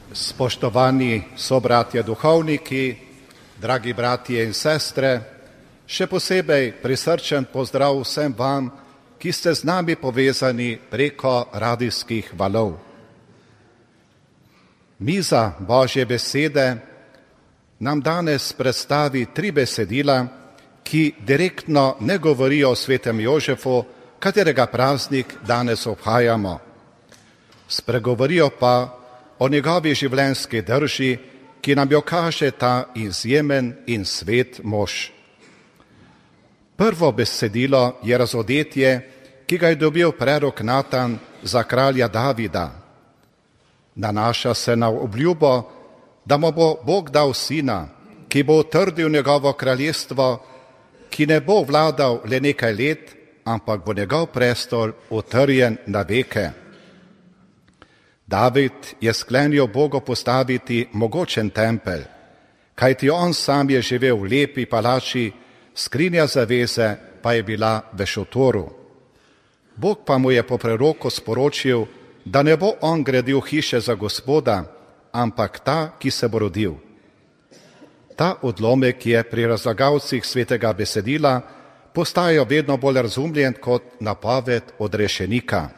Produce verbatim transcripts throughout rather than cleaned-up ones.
Spoštovani sobratje duhovniki, dragi bratje in sestre, še posebej prisrčen pozdrav vsem vam, ki ste z nami povezani preko radijskih valov. Miza Božje besede nam danes predstavi tri besedila, ki direktno ne govorijo o svetem Jožefu, katerega praznik danes obhajamo. Spregovorijo pa o njegovi življenjski drži, ki nam jo kaže ta izjemen in svet mož. Prvo besedilo je razodetje, ki ga je dobil prerok Natan za kralja Davida. Nanaša se na obljubo, da mu bo Bog dal sina, ki bo utrdil njegovo kraljestvo, ki ne bo vladal le nekaj let, ampak bo njegov prestol utrjen na veke. David je sklenil Bogu postaviti mogočen tempelj, kajti on sam je živel v lepi palači, skrinja zaveze pa je bila v šotoru. Bog pa mu je po preroku sporočil, da ne bo on gradil hiše za Gospoda, ampak ta, ki se bo rodil. Ta odlomek je pri razlagalcih svetega besedila postaja vedno bolj razumljen kot napoved odrešenika.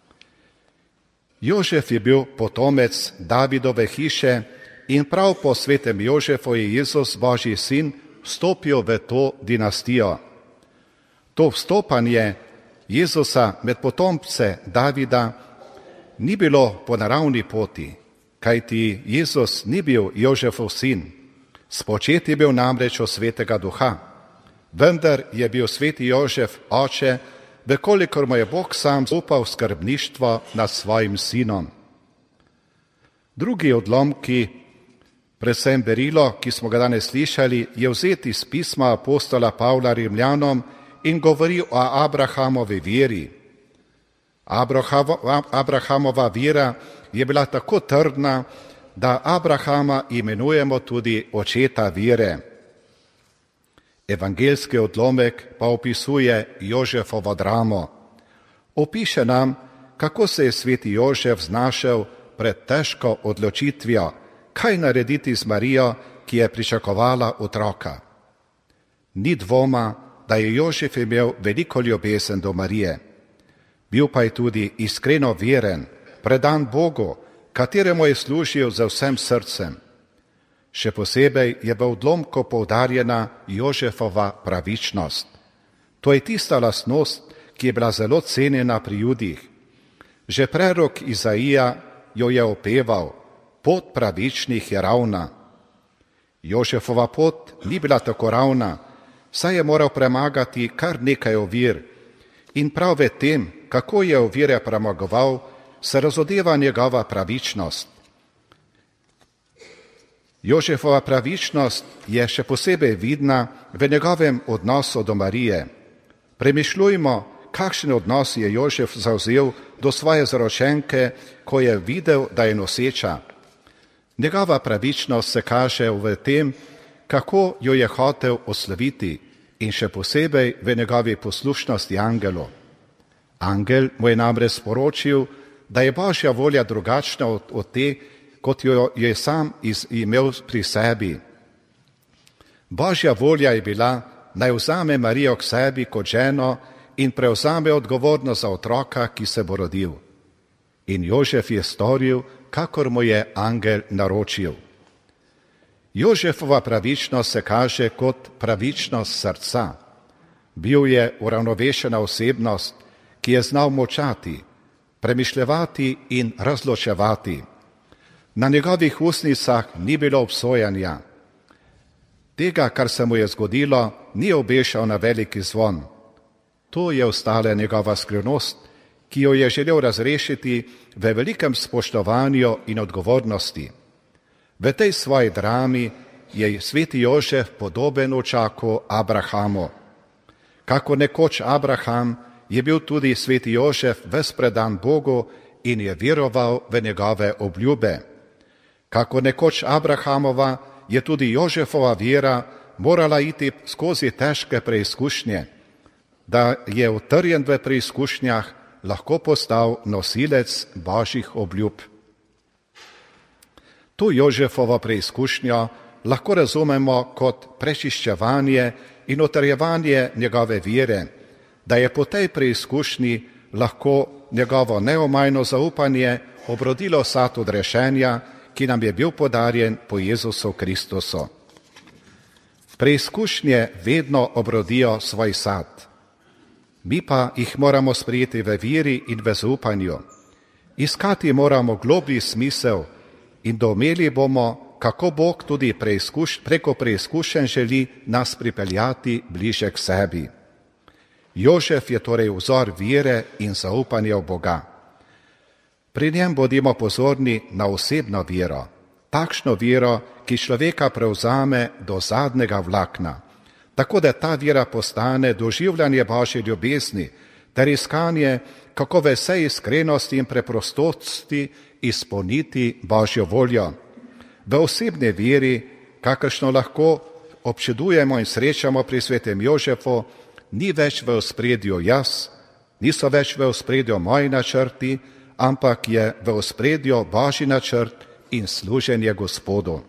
Jožef je bil potomec Davidove hiše in prav po svetem Jožefu je Jezus, Božji sin, vstopil v to dinastijo. To vstopanje Jezusa med potomce Davida ni bilo po naravni poti, kajti Jezus ni bil Jožefov sin. Spočet je bil namreč od svetega duha, vendar je bil sveti Jožef oče, vekolikor mu je Bog sam upal skrbništvo nad svojim sinom. Drugi odlomki, predvsem berilo, ki smo ga danes slišali, je vzeti iz pisma apostola Pavla Rimljanom in govori o Abrahamovi veri. Abrahamova vera je bila tako trdna, da Abrahama imenujemo tudi očeta vere. Evangeljski odlomek pa opisuje Jožefovo dramo. Opiše nam, kako se je sveti Jožef znašel pred težko odločitvijo, kaj narediti z Marijo, ki je pričakovala otroka. Ni dvoma, da je Jožef imel veliko ljubezen do Marije. Bil pa je tudi iskreno veren, predan Bogu, kateremu je služil z vsem srcem. Še posebej je v odlomku poudarjena Jožefova pravičnost. To je tista lastnost, ki je bila zelo cenjena pri Judih. Že prerok Izaija jo je opeval, pot pravičnih je ravna. Jožefova pot ni bila tako ravna, saj je moral premagati kar nekaj ovir. In prav v tem, kako je ovire premagoval, se razodeva njegova pravičnost. Jožefova pravičnost je še posebej vidna v njegovem odnosu do Marije. Premišljujmo, kakšen odnos je Jožef zavzel do svoje zaročenke, ko je videl, da je noseča. Njegova pravičnost se kaže v tem, kako jo je hotel osloviti in še posebej v njegovi poslušnosti angelu. Angel mu je namreč sporočil, da je Božja volja drugačna od, od te, kot jo je sam iz, imel pri sebi. Božja volja je bila, naj vzame Marijo k sebi kot ženo in prevzame odgovornost za otroka, ki se bo rodil. In Jožef je storil, kakor mu je angel naročil. Jožefova pravičnost se kaže kot pravičnost srca. Bil je uravnovešena osebnost, ki je znal močati, premišljevati in razločevati. Na njegovih ustnicah ni bilo obsojanja. Tega, kar se mu je zgodilo, ni obešal na veliki zvon. To je ostala njegova skrivnost, ki jo je želel razrešiti v velikem spoštovanju in odgovornosti. V tej svoji drami je sveti Jožef podoben očaku Abrahamu. Kako nekoč Abraham, je bil tudi sveti Jožef ves predan Bogu in je veroval v njegove obljube. Kako nekoč Abrahamova, je tudi Jožefova vera morala iti skozi težke preizkušnje, da je utrjen v preizkušnjah lahko postal nosilec Božjih obljub. Tu Jožefovo preizkušnjo lahko razumemo kot prečiščevanje in utrjevanje njegove vere, da je po tej preizkušnji lahko njegovo neomajno zaupanje obrodilo sad odrešenja, ki nam je bil podarjen po Jezusu Kristusu. Preizkušnje vedno obrodijo svoj sad. Mi pa jih moramo sprejeti v veri in v zaupanju. Iskati moramo globlji smisel in doumeli bomo, kako Bog tudi preizkuš, preko preizkušenj želi nas pripeljati bliže k sebi. Jožef je torej vzor vere in zaupanja v Boga. Pri njem bodimo pozorni na osebno vero, takšno vero, ki človeka prevzame do zadnjega vlakna, tako da ta vera postane doživljanje Božje ljubezni ter iskanje, kako v vsej iskrenosti in preprostosti izpolniti Božjo voljo. V osebni veri, kakršno lahko občudujemo in srečamo pri svetem Jožefu, ni več v ospredju jaz, niso več v ospredju moji načrti, ampak je v ospredju Božji načrt in služenje Gospodu.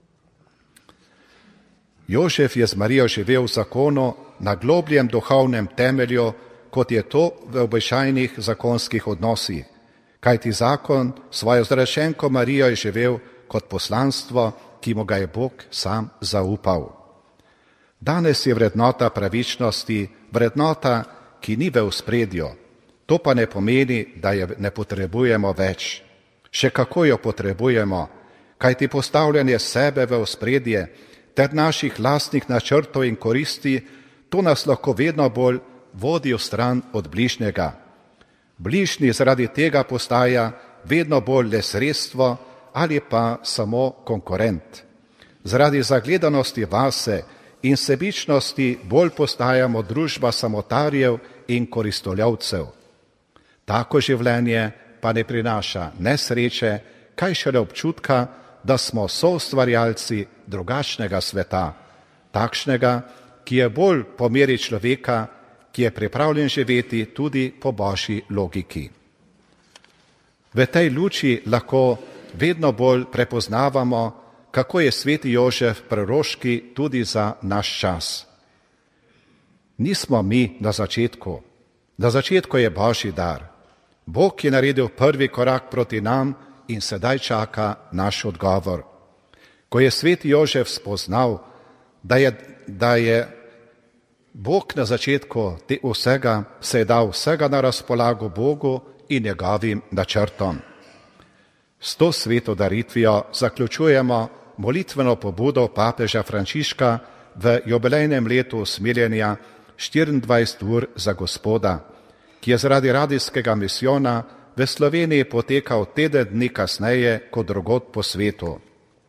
Jožef je z Marijo živel v zakonu na globljem duhovnem temelju, kot je to v običajnih zakonskih odnosih, kajti zakon svojo zrešenko Marijo je živel kot poslanstvo, ki mu ga je Bog sam zaupal. Danes je vrednota pravičnosti vrednota, ki ni v ospredju. To pa ne pomeni, da je ne potrebujemo več. Še kako jo potrebujemo, kajti postavljanje sebe v ospredje ter naših lastnih načrtov in koristi, to nas lahko vedno bolj vodi v stran od bližnjega. Bližnji zaradi tega postaja vedno bolj le sredstvo ali pa samo konkurent. Zaradi zagledanosti vase in sebičnosti bolj postajamo družba samotarjev in koristoljavcev. Tako življenje pa ne prinaša ne sreče, kaj šele občutka, da smo soustvarjalci drugačnega sveta, takšnega, ki je bolj po meri človeka, ki je pripravljen živeti tudi po Božji logiki. V tej luči lahko vedno bolj prepoznavamo, kako je sveti Jožef proroški tudi za naš čas. Nismo mi na začetku. Na začetku je Božji dar. Bog je naredil prvi korak proti nam in sedaj čaka naš odgovor. Ko je sveti Jožef spoznal, da je, da je Bog na začetku te vsega, se je dal vsega na razpolago Bogu in njegovim načrtom. S to sveto daritvijo zaključujemo molitveno pobudo papeža Frančiška v jubilejnem letu usmiljenja štiriindvajset ur za Gospoda, ki je zaradi radijskega misijona v Sloveniji potekal teden dni kasneje kot drugod po svetu.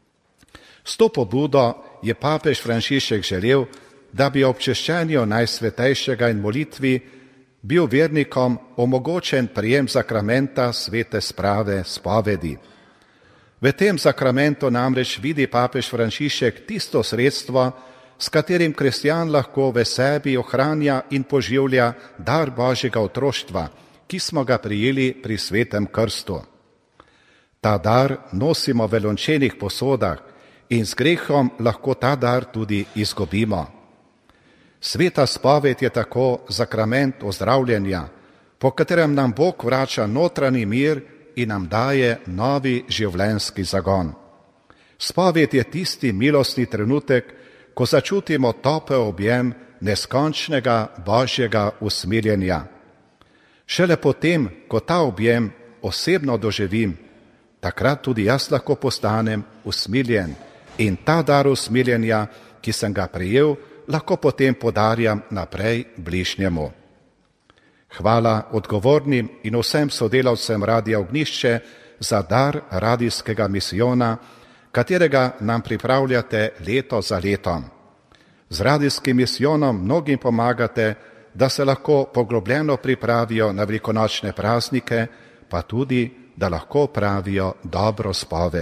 S to pobudo je papež Frančišek želel, da bi ob češčenju Najsvetejšega in molitvi bil vernikom omogočen prijem sakramenta svete sprave spovedi. V tem sakramentu namreč vidi papež Frančišek tisto sredstvo, s katerim kristjan lahko v sebi ohranja in poživlja dar Božjega otroštva, ki smo ga prijeli pri svetem krstu. Ta dar nosimo v lončenih posodah in z grehom lahko ta dar tudi izgubimo. Sveta spoved je tako sakrament ozdravljenja, po katerem nam Bog vrača notranji mir in nam daje novi življenjski zagon. Spoved je tisti milostni trenutek, ko začutimo topel objem neskončnega Božjega usmiljenja. Šele potem, ko ta objem osebno doživim, takrat tudi jaz lahko postanem usmiljen in ta dar usmiljenja, ki sem ga prejel, lahko potem podarjam naprej bližnjemu. Hvala odgovornim in vsem sodelavcem Radia Ognjišče za dar radijskega misijona, katerega nam pripravljate leto za letom. Z radijskim misijonom mnogim pomagate, da se lahko poglobljeno pripravijo na velikonočne praznike, pa tudi, da lahko pravijo dobro spoved.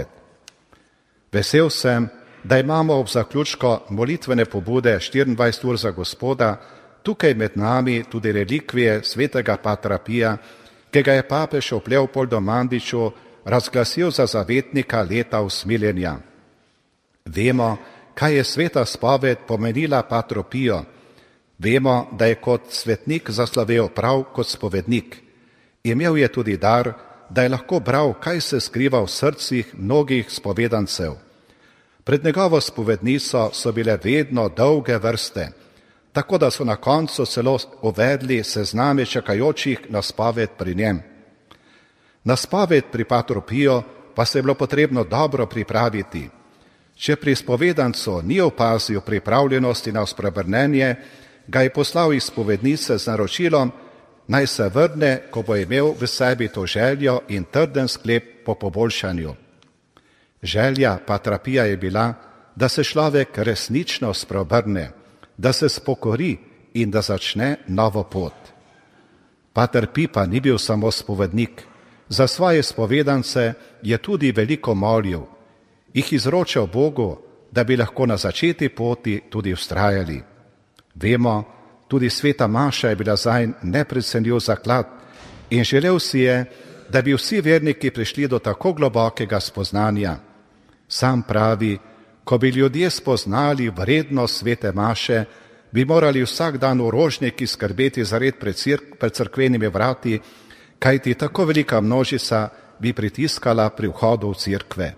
Vesel sem, da imamo ob zaključku molitvene pobude štiriindvajset ur za Gospoda tukaj med nami tudi relikvije svetega Patra Pija, ki ga je papež ob Leopoldu Mandiču razglasil za zavetnika leta usmiljenja. Vemo, kaj je sveta spoved pomenila Patru Piju. Vemo, da je kot svetnik zaslovel prav kot spovednik. Imel je tudi dar, da je lahko bral, kaj se skriva v srcih mnogih spovedancev. Pred njegovo spovednico so bile vedno dolge vrste, tako da so na koncu celo uvedli sezname čakajočih na spoved pri njem. Na spoved pri Patru Piju pa se je bilo potrebno dobro pripraviti. Če pri spovedancu ni opazil pripravljenosti na osprebrnenje, ga je poslal iz spovednice z naročilom, naj se vrne, ko bo imel v sebi to željo in trden sklep po poboljšanju. Želja Patra Pija je bila, da se človek resnično spreobrne, da se spokori in da začne novo pot. Pater Pij pa ni bil samo spovednik, za svoje spovedance je tudi veliko molil, jih izročal Bogu, da bi lahko na začeti poti tudi vztrajali. Vemo, tudi sveta maša je bila zanj neprecenljiv zaklad in želel si je, da bi vsi verniki prišli do tako globokega spoznanja. Sam pravi, ko bi ljudje spoznali vrednost svete maše, bi morali vsak dan v Rožniki skrbeti za red pred, cirk, pred cerkvenimi vrati, kajti tako velika množica bi pritiskala pri vhodu v cerkve.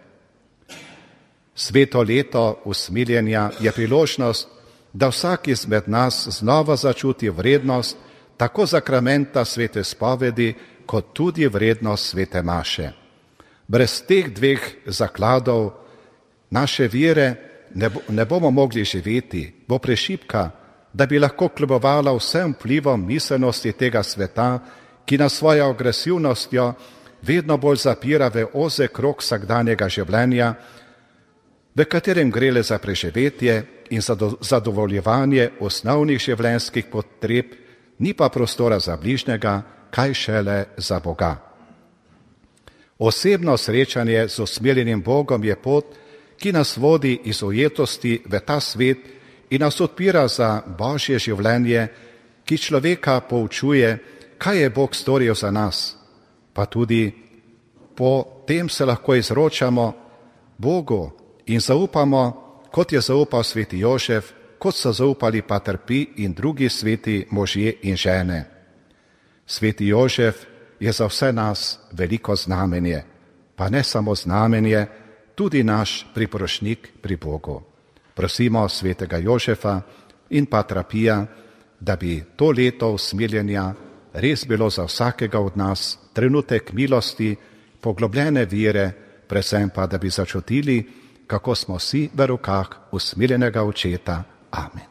Sveto leto usmiljenja je priložnost, da vsak izmed nas znova začuti vrednost tako zakramenta svete spovedi, kot tudi vrednost svete maše. Brez teh dveh zakladov naše vere ne, bo, ne bomo mogli živeti, bo prešibka, da bi lahko kljubovala vsem vplivom miselnosti tega sveta, ki nas svojo agresivnostjo vedno bolj zapira v ozek krog vsakdanjega življenja, v katerem gre le za preživetje in za zadovoljevanje osnovnih življenjskih potreb, ni pa prostora za bližnjega, kaj šele za Boga. Osebno srečanje z usmiljenim Bogom je pot, ki nas vodi iz ujetosti v ta svet in nas odpira za Božje življenje, ki človeka poučuje, kaj je Bog storil za nas, pa tudi po tem se lahko izročamo Bogu in zaupamo, kot je zaupal sveti Jožef, kot so zaupali Pater Pij in drugi sveti možje in žene. Sveti Jožef je za vse nas veliko znamenje, pa ne samo znamenje, tudi naš priporočnik pri Bogu. Prosimo svetega Jožefa in Patra Pija, da bi to leto usmiljenja res bilo za vsakega od nas trenutek milosti, poglobljene vire, predvsem pa, da bi začutili, kako smo vsi v rokah usmiljenega očeta. Amen.